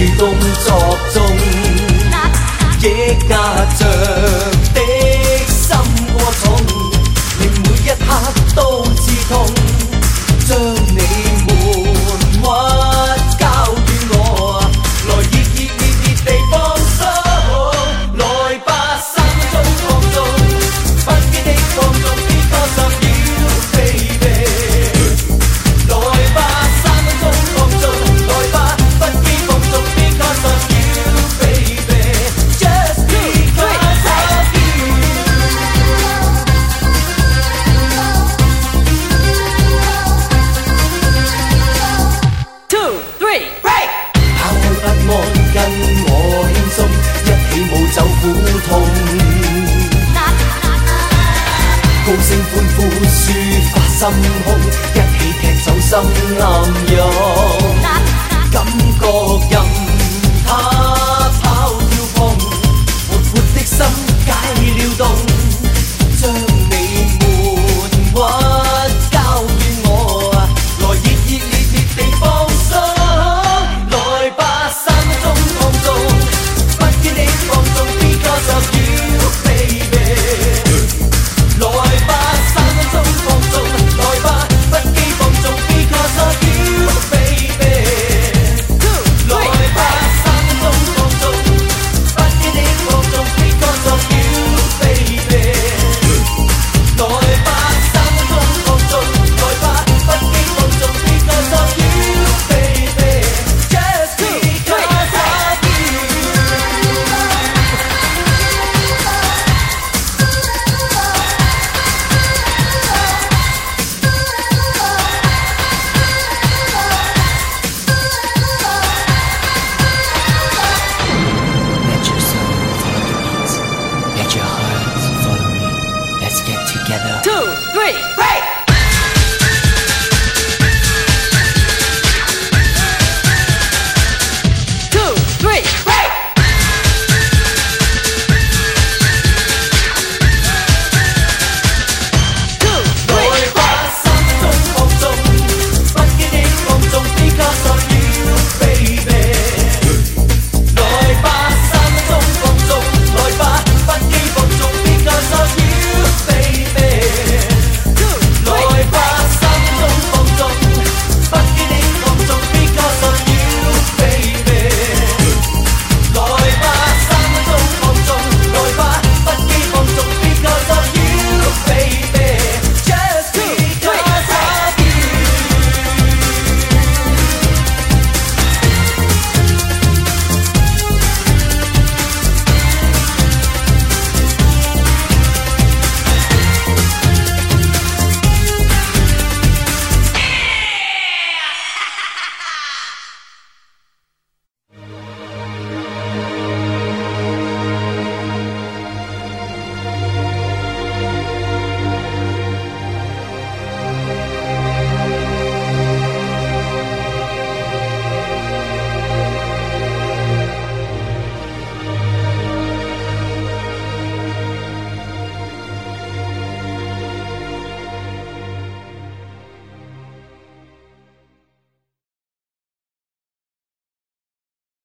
動作中，抑壓着的心過重，令每一刻都刺痛，將你悶屈交予我，來熱地放鬆，來吧3分鐘放縱，不羈的放縱 because of you baby， 來吧3分鐘放縱，來吧不羈放縱 because of you baby，just because of you。 2, 3, break。 拋開不安，跟我輕鬆，一起舞走苦痛，高聲歡呼抒發心胸，一起踢走心暗湧，感覺任